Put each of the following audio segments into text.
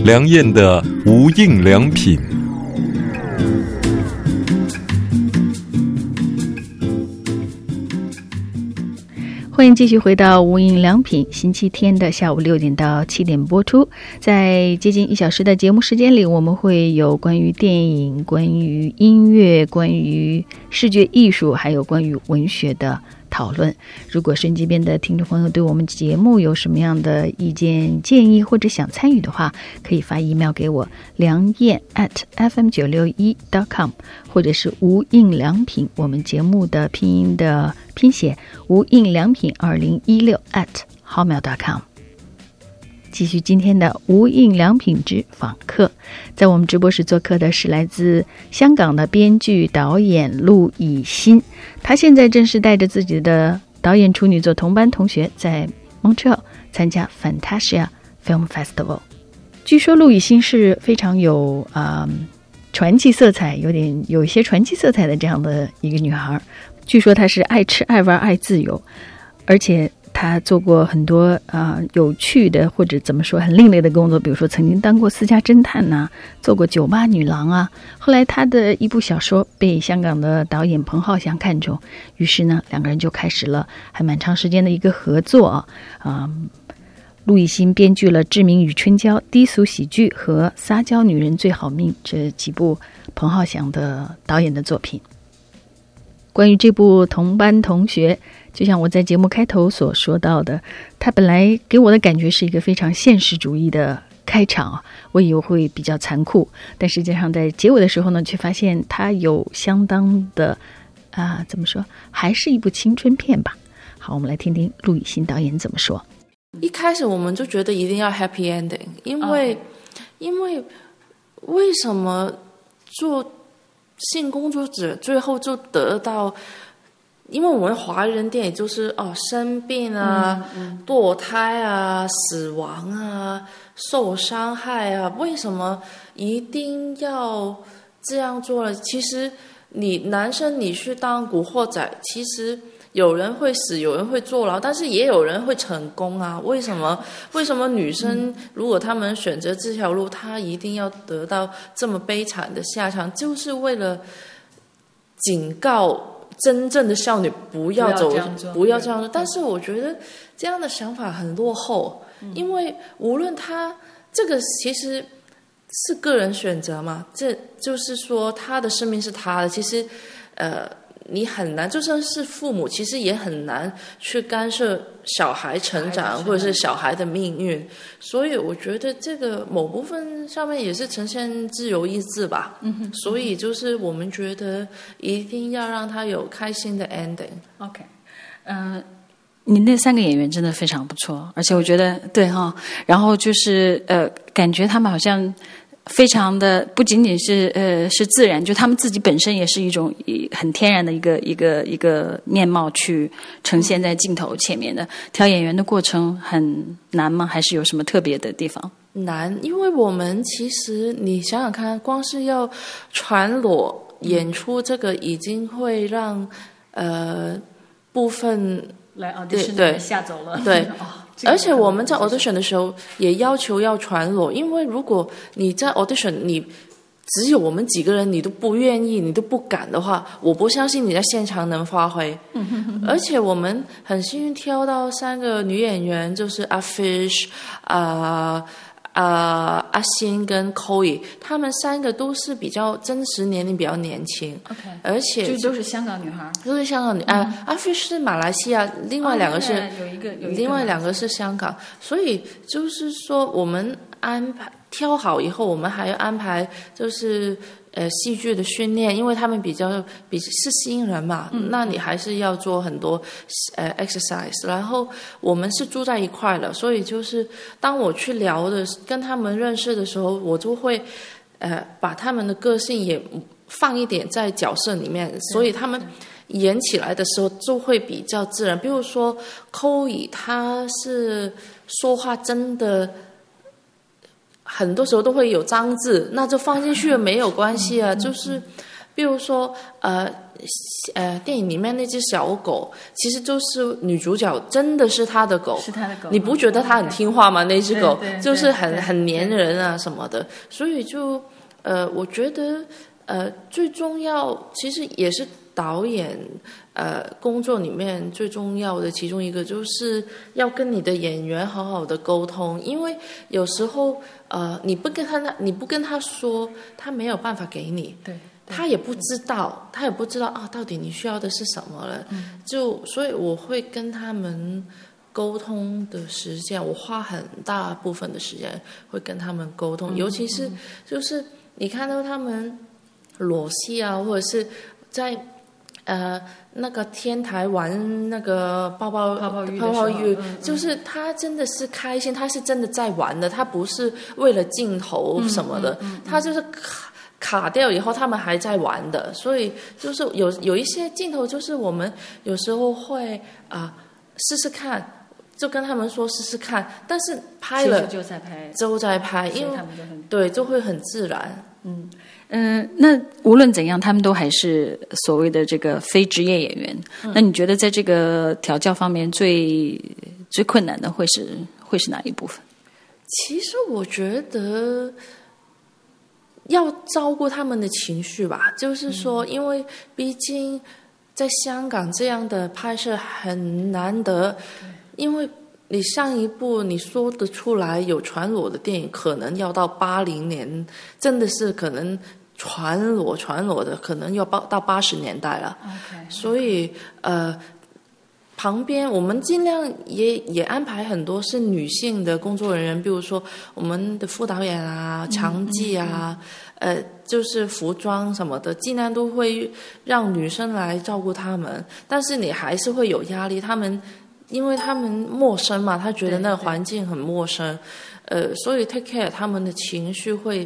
梁燕的无印良品。 欢迎继续回到无印良品，星期天的下午6点到7点播出。在接近1小时的节目时间里，我们会有关于电影、关于音乐、关于视觉艺术，还有关于文学的讨论。如果收音机边的听众朋友对我们节目有什么样的意见建议或者想参与的话，可以发 email 给我梁燕 @fm961.com， 或者是无印良品我们节目的拼音的拼写无印良品2016 @hotmail.com。 继续今天的无印良品之访客，在我们直播室做客的是来自香港的编剧导演陆以欣，他现在正是带着自己的导演处女作同班同学在 Montreal 参加 Fantasia Film Festival。 据说陆以欣是非常有传奇色彩，有一些传奇色彩的这样的一个女孩。据说她是爱吃爱玩爱自由，而且她做过很多有趣的或者怎么说很另类的工作，比如说曾经当过私家侦探呐，做过酒吧女郎啊。后来她的一部小说被香港的导演彭浩翔看中，于是呢两个人就开始了还蛮长时间的一个合作陆以欣编剧了《志明与春娇》、低俗喜剧和《撒娇女人最好命》这几部彭浩翔的导演的作品。关于这部同班同学，就像我在节目开头所说到的，他本来给我的感觉是一个非常现实主义的开场，我以为会比较残酷，但实际上在结尾的时候呢，却发现他有相当的怎么说，还是一部青春片吧。好，我们来听听陆以欣导演怎么说。 一开始我们就觉得一定要 happy ending， 因为为什么做性工作者最后就得到，因为我们华人电影就是生病啊、堕胎啊、死亡啊、受伤害啊，为什么一定要这样做呢？其实你男生你去当古惑仔，其实有人会死，有人会坐牢，但是也有人会成功啊。为什么女生如果她们选择这条路，她一定要得到这么悲惨的下场？就是为了警告真正的少女不要这样做。但是我觉得这样的想法很落后，因为无论她这个其实是个人选择嘛，这就是说她的生命是她的，其实你很难，就算是父母，其实也很难去干涉小孩成长或者是小孩的命运。所以我觉得这个某部分上面也是呈现自由意志吧。所以就是我们觉得一定要让他有开心的 ending。OK， 你那3个演员真的非常不错，而且我觉得对哈，然后就是感觉他们好像非常的不仅仅是自然，就他们自己本身也是一种很天然的一个面貌去呈现在镜头前面的。挑演员的过程很难吗？还是有什么特别的地方？ 难，因为我们其实你想想看，光是要全裸演出这个已经会让部分来audition的吓走了。 对。而且我们在 audition 的时候也要求要全裸，因为如果你在 audition 你只有我们几个人你都不愿意你都不敢的话，我不相信你在现场能发挥。而且我们很幸运挑到3个女演员，就是阿 Fish 阿欣跟 Chloe， 他们3个都是比较真实年龄比较年轻。 Okay， 而且就都是香港女孩， 都是香港女。阿 Fish 是马来西亚，另外2个是另外2个是香港。所以就是说我们安排挑好以后，我们还要安排就是戏剧的训练，因为他们是新人嘛，那你还是要做很多exercise。然后我们是住在一块的，所以就是当我去聊的跟他们认识的时候，我就会把他们的个性也放一点在角色里面，所以他们演起来的时候就会比较自然。比如说 Chloe 他是说话真的很多时候都会有脏字，那就放进去没有关系啊。就是比如说电影里面那只小狗，其实就是女主角真的是她的狗， 是她的狗， 你不觉得她很听话吗？那只狗就是很粘人啊什么的，所以就我觉得最重要其实也是导演工作里面最重要的其中一个，就是要跟你的演员好好的沟通，因为有时候你不跟他说，他没有办法给你， 对， 他也不知道啊，到底你需要的是什么了。所以我会跟他们沟通的时间，我花很大部分的时间会跟他们沟通，尤其是就是你看到他们裸戏啊，或者是在那个天台玩那个泡泡浴，就是他真的是开心，他是真的在玩的，他不是为了镜头什么的，他就是卡掉以后他们还在玩的，所以就是有一些镜头就是我们有时候会试试看，就跟他们说试试看，但是拍了就在拍，因为对就会很自然。 那无论怎样，他们都还是所谓的这个非职业演员。那你觉得在这个调教方面最困难的会是哪一部分？ 其实我觉得要照顾他们的情绪吧，就是说，因为毕竟在香港这样的拍摄很难得，因为你上一部你说得出来有全裸的电影，可能要到80年，真的是可能全裸的，可能要到80年代了。所以旁边我们尽量也安排很多是女性的工作人员，比如说我们的副导演啊、场记啊，就是服装什么的，尽量都会让女生来照顾他们。但是你还是会有压力，因为他们陌生嘛，他觉得那个环境很陌生，所以 take care 他们的情绪会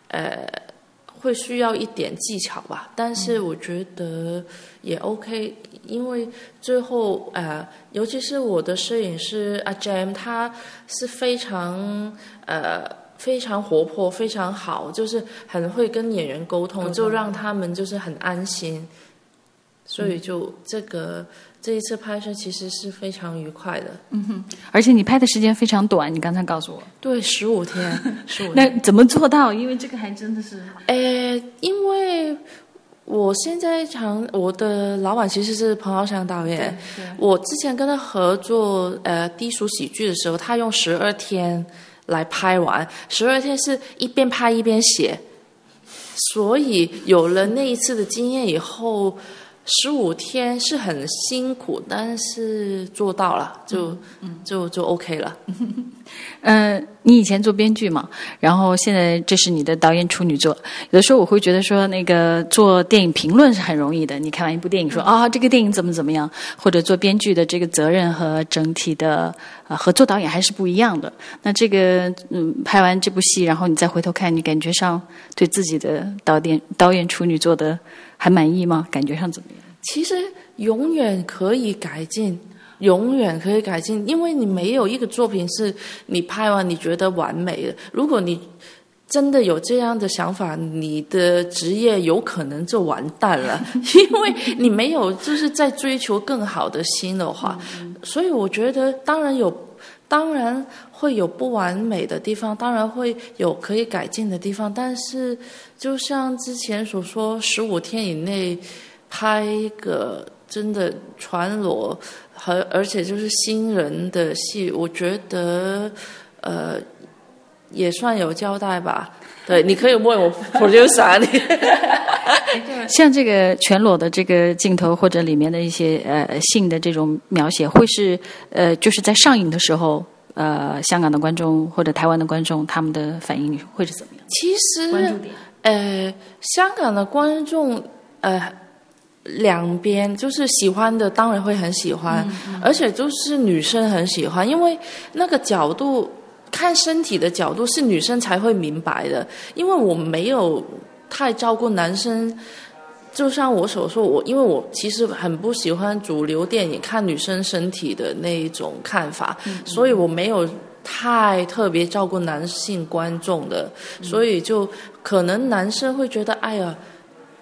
需要一点技巧吧，但是我觉得也 OK， 因为最后尤其是我的摄影师阿 Jam， 他是非常活泼，非常好，就是很会跟演员沟通，就让他们就是很安心，所以就这一次拍摄其实是非常愉快的。 而且你拍的时间非常短，你刚才告诉我。 对，15天。 那怎么做到？因为这个还真的是…… 因为我现在我的老板其实是彭浩翔导演，我之前跟他合作低俗喜剧的时候，他用12天来拍完，12天是一边拍一边写，所以有了那一次的经验以后。15天是很辛苦，但是做到了，就 OK 了。 你以前做编剧嘛，然后现在这是你的导演处女作。有的时候我会觉得说，那个做电影评论是很容易的，你看完一部电影说这个电影怎么样，或者做编剧的这个责任和整体的合作导演还是不一样的。那这个拍完这部戏，然后你再回头看，你感觉上对自己的导演处女作的还满意吗？感觉上怎么样？ 其实永远可以改进，因为你没有一个作品是你拍完你觉得完美的。如果你真的有这样的想法，你的职业有可能就完蛋了，因为你没有就是在追求更好的新的话。所以我觉得当然会有不完美的地方，当然会有可以改进的地方，但是就像之前所说，15天以内拍一个真的全裸而且就是新人的戏，我觉得也算有交代吧。对，你可以问我 producer 像这个全裸的这个镜头或者里面的一些性的这种描写，会是就是在上映的时候香港的观众或者台湾的观众他们的反应会是怎么样？ 其实关注点香港的观众两边就是喜欢的当然会很喜欢，而且就是女生很喜欢，因为那个角度看身体的角度是女生才会明白的，因为我没有太照顾男生。就像我所说，因为我其实很不喜欢主流电影看女生身体的那一种看法，所以我没有太特别照顾男性观众的，所以就可能男生会觉得哎呀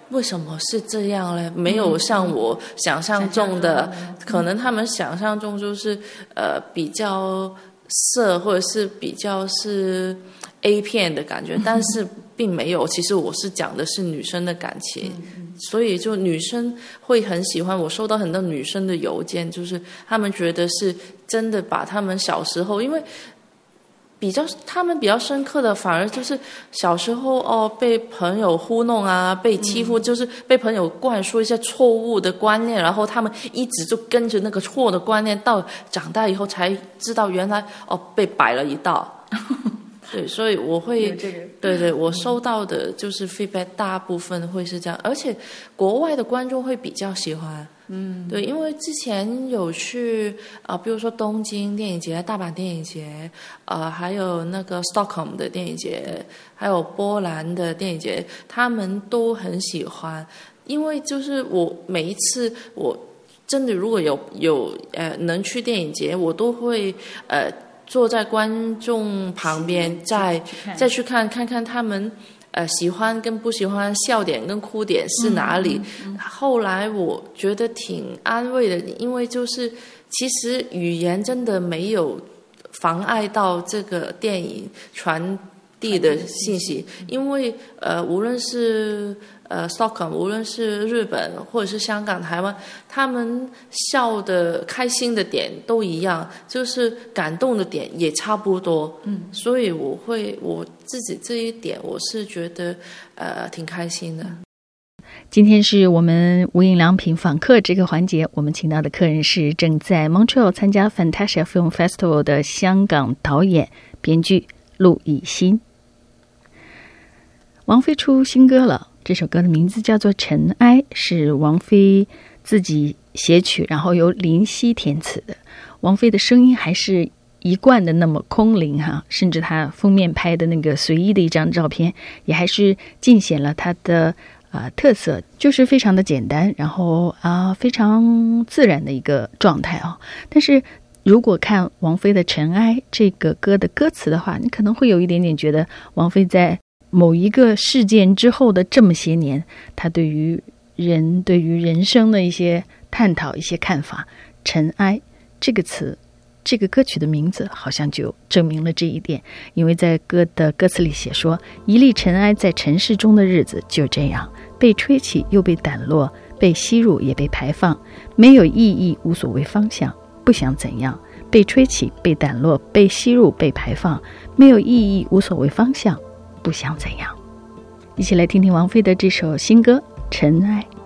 为什么是这样呢？没有像我想象中的，可能他们想象中就是比较色或者是比较是 A 片的感觉，但是并没有。其实我是讲的是女生的感情，所以就女生会很喜欢。我收到很多女生的邮件，就是他们觉得是真的把他们小时候，因为他们比较深刻的反而就是小时候被朋友糊弄啊，被欺负，就是被朋友灌输一些错误的观念，然后他们一直就跟着那个错的观念，到长大以后才知道原来被摆了一道。对，所以我会对我收到的就是 feedback 大部分会是这样，而且国外的观众会比较喜欢。对，因为之前有去比如说东京电影节、大阪电影节，还有那个 Stockholm 的电影节，还有波兰的电影节，他们都很喜欢。因为就是我每一次我真的如果有能去电影节，我都会坐在观众旁边再去看他们喜欢跟不喜欢，笑点跟哭点是哪里。后来我觉得挺安慰的，因为就是其实语言真的没有妨碍到这个电影传递的信息，因为无论是Stockholm， 无论是日本或者是香港、台湾，他们笑的开心的点都一样，就是感动的点也差不多。所以我自己这一点我是觉得挺开心的。 今天是我们无印良品访客这个环节，我们请到的客人是正在 Montreal 参加 Fantasia Film Festival 的香港导演编剧陆以欣。王菲出新歌了，这首歌的名字叫做《尘埃》，是王菲自己写曲，然后由林夕填词的。王菲的声音还是一贯的那么空灵哈，甚至她封面拍的那个随意的一张照片，也还是尽显了她的特色，就是非常的简单，然后非常自然的一个状态啊。但是如果看王菲的《尘埃》这个歌的歌词的话，你可能会有一点点觉得王菲在某一个事件之后的这么些年，她对于人生的一些探讨、一些看法。尘埃这个词，这个歌曲的名字好像就证明了这一点，因为在歌的歌词里写说，一粒尘埃在尘世中的日子就这样，被吹起又被掸落，被吸入也被排放，没有意义，无所谓方向，不想怎样，被吹起被掸落，被吸入被排放，没有意义，无所谓方向，不想怎样。一起来听听王菲的这首新歌《尘埃》。